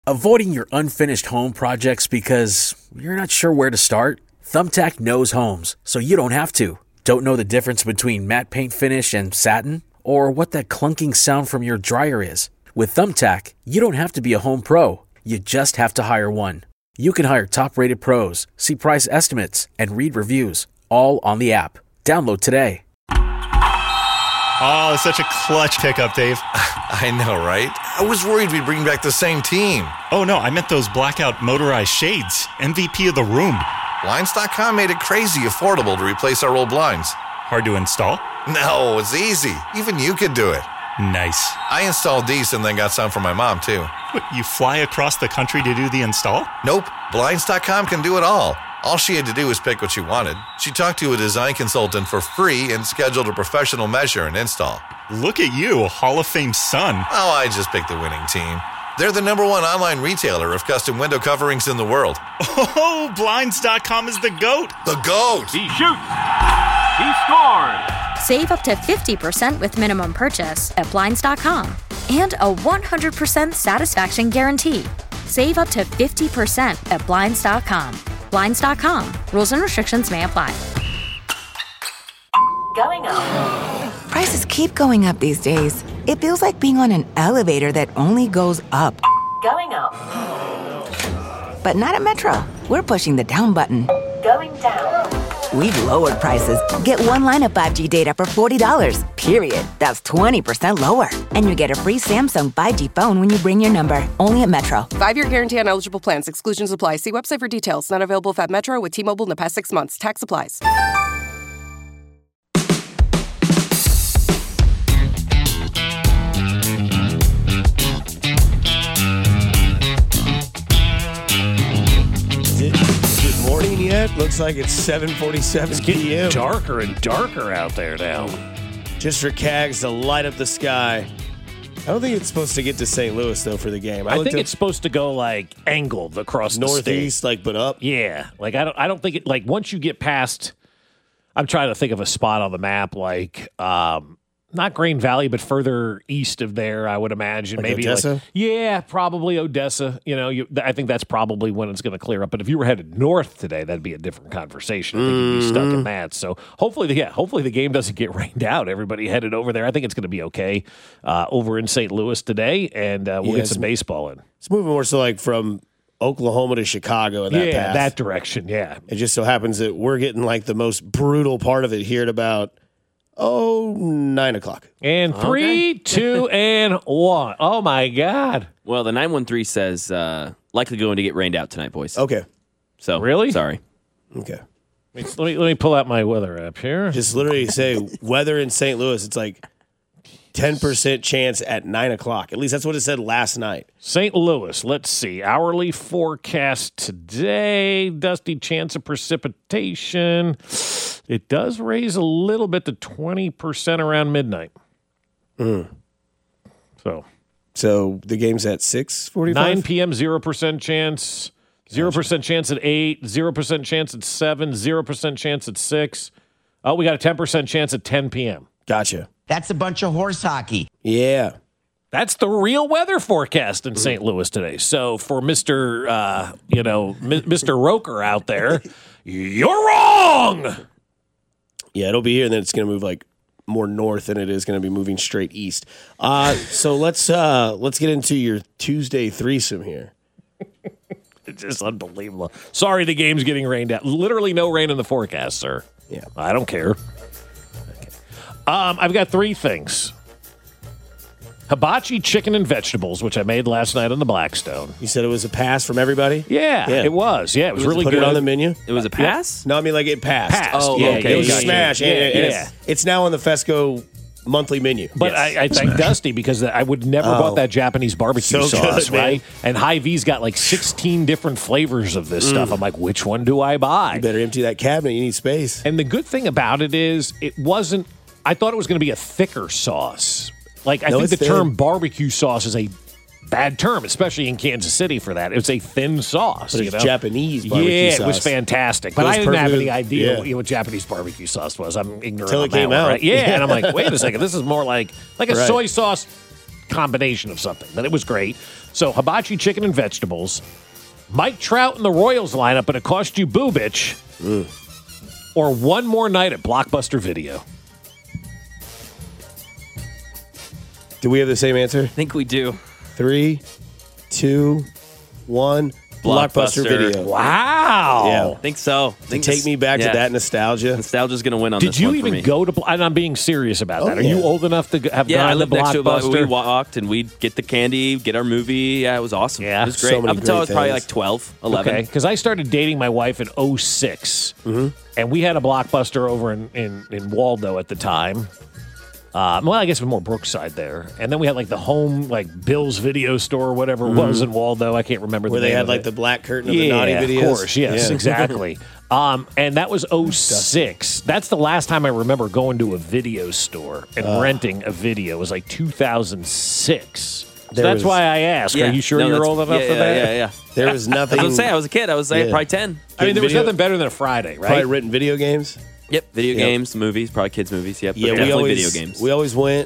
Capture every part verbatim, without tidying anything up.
Avoiding your unfinished home projects because you're not sure where to start? Thumbtack knows homes, so you don't have to. Don't know the difference between matte paint finish and satin? Or what that clunking sound from your dryer is? With Thumbtack, you don't have to be a home pro. You just have to hire one. You can hire top-rated pros, see price estimates, and read reviews, all on the app. Download today. Oh, it's such a clutch pickup, Dave. I know, right? I was worried we'd bring back the same team. Oh, no, I meant those blackout motorized shades. M V P of the room. Blinds dot com made it crazy affordable to replace our old blinds. Hard to install? No, it's easy. Even you could do it. Nice. I installed these and then got some for my mom, too. What, you fly across the country to do the install? Nope. Blinds dot com can do it all. All she had to do was pick what she wanted. She talked to a design consultant for free and scheduled a professional measure and install. Look at you, a Hall of Fame son. Oh, I just picked the winning team. They're the number one online retailer of custom window coverings in the world. Oh, Blinds dot com is the GOAT. The GOAT! He shoots. He scores. Save up to fifty percent with minimum purchase at Blinds dot com. And a one hundred percent satisfaction guarantee. Save up to fifty percent at Blinds dot com. Blinds dot com. Rules and restrictions may apply. Going up. Prices keep going up these days. It feels like being on an elevator that only goes up. Going up. But not at Metro. We're pushing the down button. Going down. We've lowered prices. Get one line of five G data for forty dollars, period. That's twenty percent lower. And you get a free Samsung five G phone when you bring your number. Only at Metro. Five-year guarantee on eligible plans. Exclusions apply. See website for details. Not available at Metro with T-Mobile in the past six months. Tax applies. Morning yet? Looks like it's seven forty-seven p.m. Darker and darker out there now. Just for Cags to light up the sky. I don't think it's supposed to get to Saint Louis, though, for the game. I, I think it's supposed to go, like, angled across the state. Northeast, like, but up? Yeah. Like, I don't I don't think it, like, once you get past, I'm trying to think of a spot on the map, like, um, not Grain Valley, but further east of there, I would imagine. Like maybe Odessa? Like, yeah, probably Odessa. You know, you, I think that's probably when it's going to clear up. But if you were headed north today, that'd be a different conversation. I think you'd be stuck in that. So hopefully, the, yeah, hopefully the game doesn't get rained out. Everybody headed over there. I think it's going to be okay uh, over in Saint Louis today, and uh, we'll Yeah, get some baseball in. It's moving more so like from Oklahoma to Chicago in that yeah, path. that direction, yeah. It just so happens that we're getting like the most brutal part of it here at about Oh, nine o'clock. And three, okay. two, and one. Oh, my God. Well, the nine one three says uh, likely going to get rained out tonight, boys. Okay. So Really? Sorry. Okay. Let me, let me pull out my weather app here. Just literally say weather in Saint Louis. It's like ten percent chance at nine o'clock. At least that's what it said last night. Saint Louis, let's see. Hourly forecast today. Dusty chance of precipitation. It does raise a little bit to twenty percent around midnight. Mm. So so the game's at six forty-five? nine p.m., zero percent chance. zero percent chance at eight. zero percent chance at seven. zero percent chance at six. Oh, we got a ten percent chance at ten p.m. Gotcha. That's a bunch of horse hockey. Yeah. That's the real weather forecast in Saint Louis today. So for Mister Uh, you know, Mister Roker out there, you're wrong. Yeah, it'll be here, and then it's going to move like more north than it is going to be moving straight east. Uh, so let's uh, let's get into your Tuesday threesome here. It's just unbelievable. Sorry, the game's getting rained out. Literally no rain in the forecast, sir. Yeah, I don't care. Okay. Um, I've got three things. Hibachi chicken and vegetables, which I made last night on the Blackstone. You said it was a pass from everybody? Yeah, yeah. it was. Yeah, it was, was really put good. Put it on the menu? It was a pass? Yeah. No, I mean like it passed. Passed. Oh, yeah, okay. It was yeah, a smash. Yeah, and, yeah, and yeah. It's, it's now on the Fesco monthly menu. But yes. I, I thank Dusty because I would never oh. bought that Japanese barbecue so sauce, good, right? And Hy-Vee's got like sixteen different flavors of this mm. stuff. I'm like, which one do I buy? You better empty that cabinet. You need space. And the good thing about it is it wasn't, I thought it was going to be a thicker sauce. Like, I no, think the thin. term barbecue sauce is a bad term, especially in Kansas City for that. It's a thin sauce. But you it's know? Japanese barbecue yeah, sauce. Yeah, it was fantastic. But was I didn't have perfect. any idea Yeah. what, what Japanese barbecue sauce was. I'm ignorant Until on it that came one, out. right? Yeah, Yeah. and I'm like, wait a second. This is more like like a Right. soy sauce combination of something, but it was great. So hibachi chicken and vegetables, Mike Trout in the Royals lineup, but it cost you boobich, mm. or one more night at Blockbuster Video. Do we have the same answer? I think we do. Three, two, one. Blockbuster, Blockbuster. Video. Wow. Yeah. I think so. I think take this- me back yeah. to that nostalgia. Nostalgia's going to win on Did this you one for even me. go to? And I'm being serious about Oh, that. Are yeah. you old enough to g- have Yeah, I gone to lived next to it. but We Blockbuster? walked and we'd get the candy, get our movie. Yeah, it was awesome. Yeah. It was So great. many Up until I great was probably things. like twelve, eleven. Okay, because I started dating my wife in oh six, Mm-hmm. and we had a Blockbuster over in, in, in Waldo at the time. Uh, well, I guess it was more Brookside there. And then we had like the home, like Bill's Video Store or whatever it was in Waldo. I can't remember Where the they name had of like it. the black curtain of yeah, the naughty videos. Of course, yes, Yeah. exactly. Um, and that was oh six. That's the last time I remember going to a video store and Uh. renting a video. It was like two thousand six. So There that's was- why I asked. Yeah. There. Are you sure No, you're that's- old enough yeah, for yeah, that? Yeah, yeah. There was nothing. I was saying, I was a kid. I was like, Yeah. probably ten. I mean, there was Video- nothing better than a Friday, right? Probably written video games. Yep. Video Yep. games, movies, probably kids' movies. Yep. But Yeah, we definitely always video games. we always went,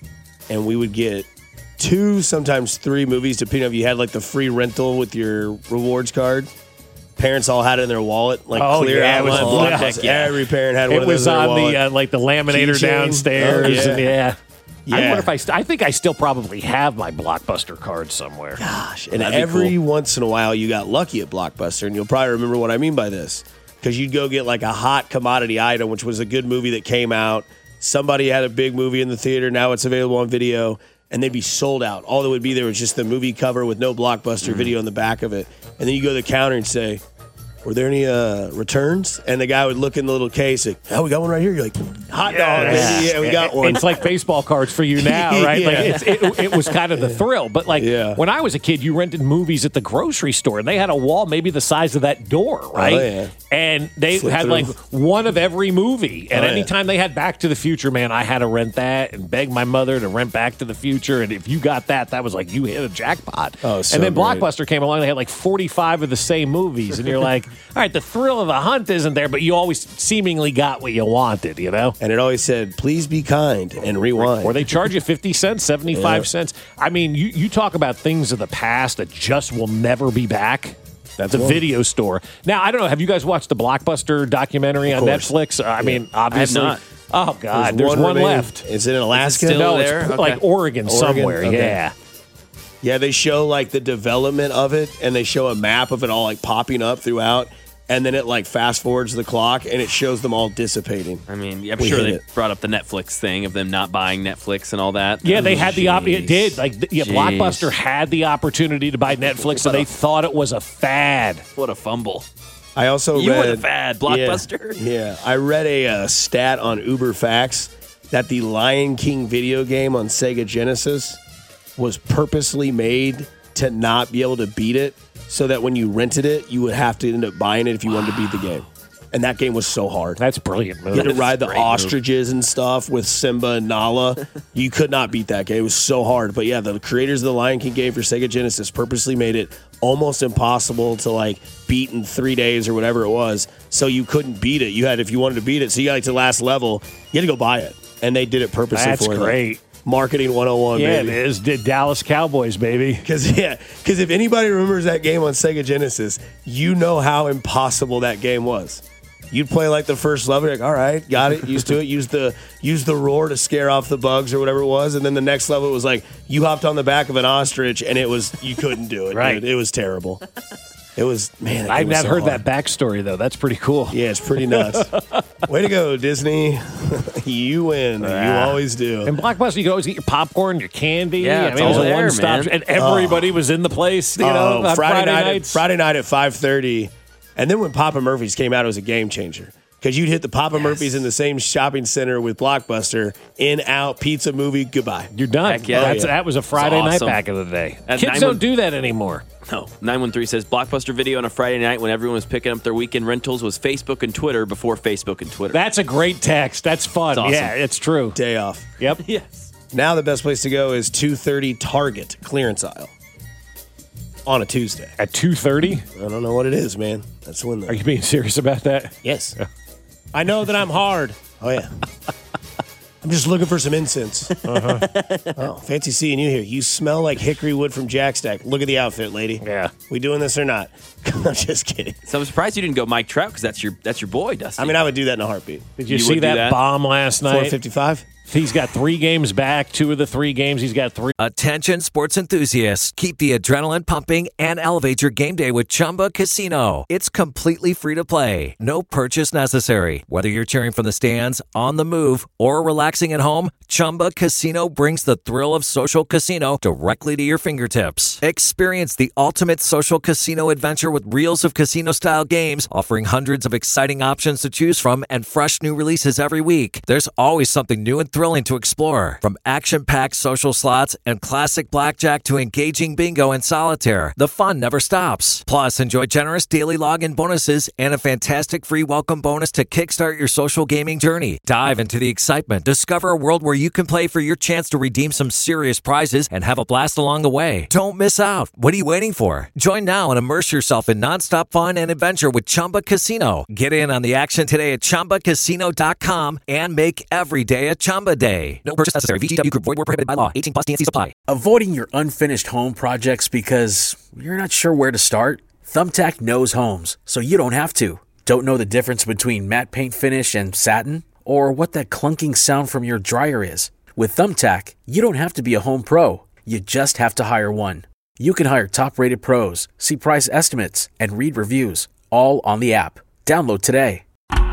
and we would get two, sometimes three movies, depending on if you had like the free rental with your rewards card. Parents all had it in their wallet, like Oh, clear yeah, out it was- line. yeah. Blockbuster. Yeah. Every parent had one It of those was in their on wallet. the uh, like the laminator Keychain. downstairs. Oh, yeah. And yeah. I Yeah. wonder if I. St- I think I still probably have my Blockbuster card somewhere. Gosh, and That'd be every cool. once in a while you got lucky at Blockbuster, and you'll probably remember what I mean by this. Because you'd go get like a hot commodity item, which was a good movie that came out. Somebody had a big movie in the theater, now it's available on video, and they'd be sold out. All that would be there was just the movie cover with no Blockbuster Mm-hmm. video on the back of it. And then you go to the counter and say, were there any uh, returns? And the guy would look in the little case, like, oh, we got one right here. You're like, hot dog, baby. Yeah, we got one. It's like baseball cards for you now, right? Like Yeah. it's, it, it was kind of the thrill. But like Yeah. when I was a kid, you rented movies at the grocery store, and they had a wall maybe the size of that door, right? Oh, yeah. And they Flip had through. like one of every movie. And Oh, yeah. anytime they had Back to the Future, man, I had to rent that and beg my mother to rent Back to the Future. And if you got that, that was like you hit a jackpot. Oh, so and then great. Blockbuster came along, they had like forty-five of the same movies, and you're like, all right, the thrill of the hunt isn't there, but you always seemingly got what you wanted, you know? And it always said, please be kind and rewind. Or they charge you fifty cents, seventy-five Yeah. cents. I mean, you, you talk about things of the past that just will never be back. That's the one. video store. Now, I don't know. Have you guys watched the Blockbuster documentary on course. Netflix? Uh, I mean, obviously. not. Oh, God. There's, one, remaining. left. Is it in Alaska? still No, there? it's Okay. like Oregon, Oregon? somewhere. Okay. Yeah. Yeah, they show like the development of it, and they show a map of it all like popping up throughout, and then it like fast forwards the clock, and it shows them all dissipating. I mean, I'm We sure hit they it. brought up the Netflix thing of them not buying Netflix and all that. Yeah, they had the op- it Jeez. did like th- yeah, Jeez. Blockbuster had the opportunity to buy Netflix, so they thought it was a fad. What a fumble. I also You were read the fad, Blockbuster. Yeah, yeah. I read a uh, stat on Uber Facts that the Lion King video game on Sega Genesis was purposely made to not be able to beat it, so that when you rented it, you would have to end up buying it if you wanted to beat the game. And that game was so hard. That's brilliant. You had to ride the great move. ostriches and stuff with Simba and Nala. You could not beat that game. It was so hard. But yeah, the creators of the Lion King game for Sega Genesis purposely made it almost impossible to like beat in three days or whatever it was. So you couldn't beat it. You had, if you wanted to beat it, so you got like to the last level, you had to go buy it. And they did it purposely That's for you. great. Marketing one oh one, Yeah, baby. it is. Did Dallas Cowboys, baby. Because yeah, because if anybody remembers that game on Sega Genesis, you know how impossible that game was. You'd play like the first level, you're like, all right, got it, used to it. Use the use the roar to scare off the bugs or whatever it was, and then the next level it was like you hopped on the back of an ostrich and it was you couldn't do it. Right. dude. It was terrible. It was man. that I've game was not so heard hard. that backstory though. That's pretty cool. Yeah, it's pretty nuts. Way to go, Disney. You win. You always do. And Blockbuster, you could always get your popcorn, your candy. Yeah, I it's mean, it was all a there, one-stop, man. and everybody was in the place. You know, Oh, on Friday, Friday, night. At, nights. Friday night at five thirty, and then when Papa Murphy's came out, it was a game changer. Because you'd hit the Papa Murphy's in the same shopping center with Blockbuster, in, out, pizza, movie, goodbye. You're done. Heck yeah. That's, Oh, yeah. That was a Friday It's night awesome. back in the day. At Kids nine don't one- do that anymore. No. nine one three says Blockbuster Video on a Friday night when everyone was picking up their weekend rentals was Facebook and Twitter before Facebook and Twitter. That's a great text. That's fun. It's awesome. Yeah, it's true. Day off. Yep. yes. Now the best place to go is two thirty Target clearance aisle on a Tuesday. At two thirty? I don't know what it is, man. That's when the Are you being serious about that? yes. I know that I'm hard. Oh yeah. I'm just looking for some incense. Uh-huh. Oh, fancy seeing you here. You smell like hickory wood from Jack Stack. Look at the outfit, lady. Yeah. We doing this or not? I'm just kidding. So I'm surprised you didn't go Mike Trout because that's your that's your boy, Dusty. I mean, I would do that in a heartbeat. Did you, You see would do that, that? bomb last night? four fifty-five? He's got three games back. Two of the three games, he's got three. Attention sports enthusiasts. Keep the adrenaline pumping and elevate your game day with Chumba Casino. It's completely free to play. No purchase necessary. Whether you're cheering from the stands, on the move, or relaxing at home, Chumba Casino brings the thrill of social casino directly to your fingertips. Experience the ultimate social casino adventure with reels of casino-style games, offering hundreds of exciting options to choose from and fresh new releases every week. There's always something new and thrilling to explore. From action-packed social slots and classic blackjack to engaging bingo and solitaire, the fun never stops. Plus, enjoy generous daily login bonuses and a fantastic free welcome bonus to kickstart your social gaming journey. Dive into the excitement. Discover a world where you can play for your chance to redeem some serious prizes and have a blast along the way. Don't miss out. What are you waiting for? Join now and immerse yourself in nonstop fun and adventure with Chumba Casino. Get in on the action today at chumba casino dot com and make every day a Chumba day. No purchase necessary. V G W Group. Void where prohibited by law. eighteen plus T N Cs apply. Avoiding your unfinished home projects because you're not sure where to start? Thumbtack knows homes, so you don't have to. Don't know the difference between matte paint finish and satin? Or what that clunking sound from your dryer is? With Thumbtack, you don't have to be a home pro. You just have to hire one. You can hire top-rated pros, see price estimates, and read reviews, all on the app. Download today.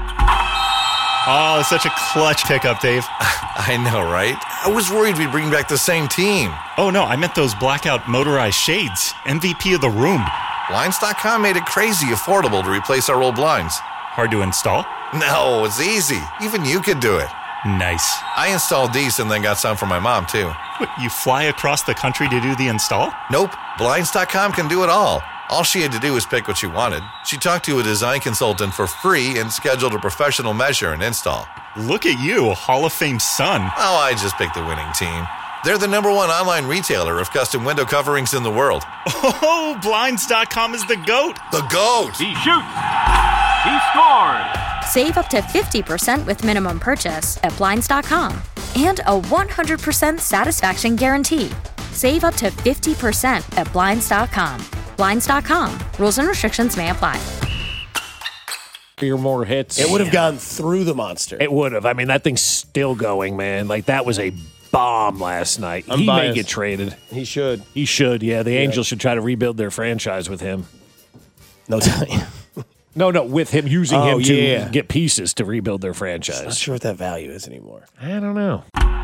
Oh, such a clutch pickup, Dave. I know, right? I was worried we'd bring back the same team. Oh, no, I meant those blackout motorized shades. M V P of the room. Blinds dot com made it crazy affordable to replace our old blinds. Hard to install? No, it's easy. Even you could do it. Nice. I installed these and then got some for my mom, too. What, you fly across the country to do the install? Nope. Blinds dot com can do it all. All she had to do was pick what she wanted. She talked to a design consultant for free and scheduled a professional measure and install. Look at you, Hall of Fame son. Oh, I just picked the winning team. They're the number one online retailer of custom window coverings in the world. Oh, Blinds dot com is the GOAT. The GOAT! He shoots! He scores! Save up to fifty percent with minimum purchase at Blinds dot com and a one hundred percent satisfaction guarantee. Save up to fifty percent at Blinds dot com. Blinds dot com. Rules and restrictions may apply. Your more hits. It would have gone through the monster. It would have. I mean, that thing's still going, man. Like, that was a bomb last night. I'm he biased. may get traded. He should. He should, yeah. The Yeah. Angels should try to rebuild their franchise with him. No time. No, no, with him using Oh, him to yeah. get pieces to rebuild their franchise. Not sure what that value is anymore. I don't know.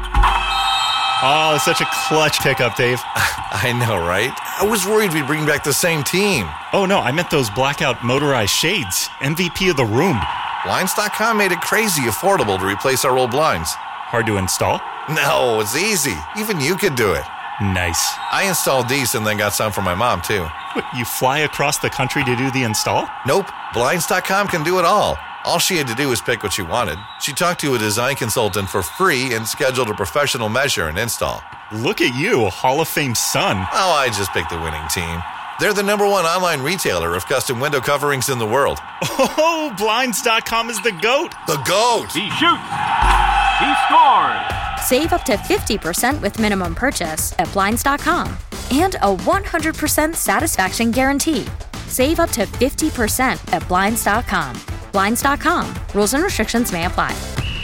Oh, such a clutch pickup, Dave. I know, right? I was worried we'd bring back the same team. Oh, no, I meant those blackout motorized shades. M V P of the room. Blinds dot com made it crazy affordable to replace our old blinds. Hard to install? No, it's easy. Even you could do it. Nice. I installed these and then got some for my mom, too. What, you fly across the country to do the install? Nope. Blinds dot com can do it all. All she had to do was pick what she wanted. She talked to a design consultant for free and scheduled a professional measure and install. Look at you, Hall of Fame son. Oh, I just picked the winning team. They're the number one online retailer of custom window coverings in the world. Oh, Blinds dot com is the GOAT. The GOAT! He shoots! He scores! Save up to fifty percent with minimum purchase at Blinds dot com and a one hundred percent satisfaction guarantee. Save up to fifty percent at Blinds dot com. Blinds dot com. Rules and restrictions may apply.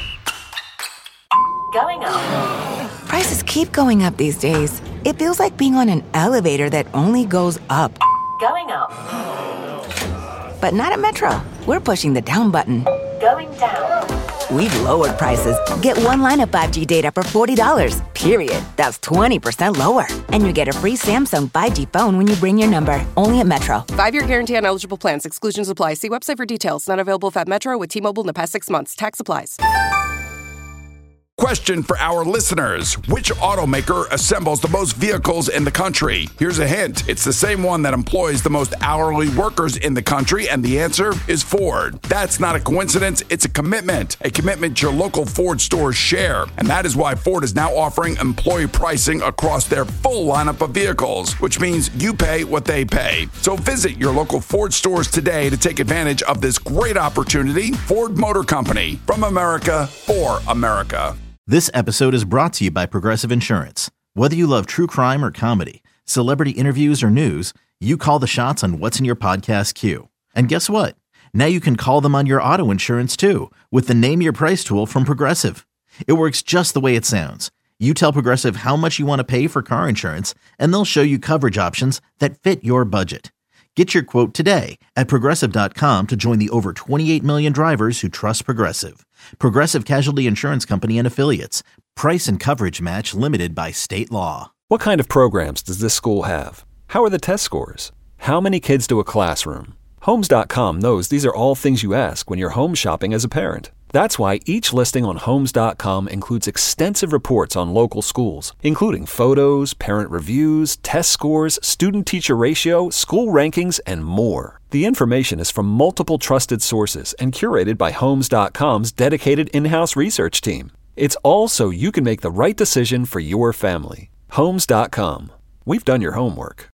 Going up. Prices keep going up these days. It feels like being on an elevator that only goes up. Going up. But not at Metro. We're pushing the down button. Going down. We've lowered prices. Get one line of five G data for forty dollars, period. That's twenty percent lower. And you get a free Samsung five G phone when you bring your number. Only at Metro. Five-year guarantee on eligible plans. Exclusions apply. See website for details. Not available if at Metro with T-Mobile in the past six months. Tax applies. Question for our listeners. Which automaker assembles the most vehicles in the country? Here's a hint. It's the same one that employs the most hourly workers in the country, and the answer is Ford. That's not a coincidence. It's a commitment. A commitment your local Ford stores share. And that is why Ford is now offering employee pricing across their full lineup of vehicles, which means you pay what they pay. So visit your local Ford stores today to take advantage of this great opportunity. Ford Motor Company. From America, for America. This episode is brought to you by Progressive Insurance. Whether you love true crime or comedy, celebrity interviews or news, you call the shots on what's in your podcast queue. And guess what? Now you can call them on your auto insurance too with the Name Your Price tool from Progressive. It works just the way it sounds. You tell Progressive how much you want to pay for car insurance, and they'll show you coverage options that fit your budget. Get your quote today at Progressive dot com to join the over twenty-eight million drivers who trust Progressive. Progressive Casualty Insurance Company and Affiliates. Price and coverage match limited by state law. What kind of programs does this school have? How are the test scores? How many kids do a classroom? Homes dot com knows these are all things you ask when you're home shopping as a parent. That's why each listing on Homes dot com includes extensive reports on local schools, including photos, parent reviews, test scores, student-teacher ratio, school rankings, and more. The information is from multiple trusted sources and curated by Homes dot com's dedicated in-house research team. It's all so you can make the right decision for your family. Homes dot com. We've done your homework.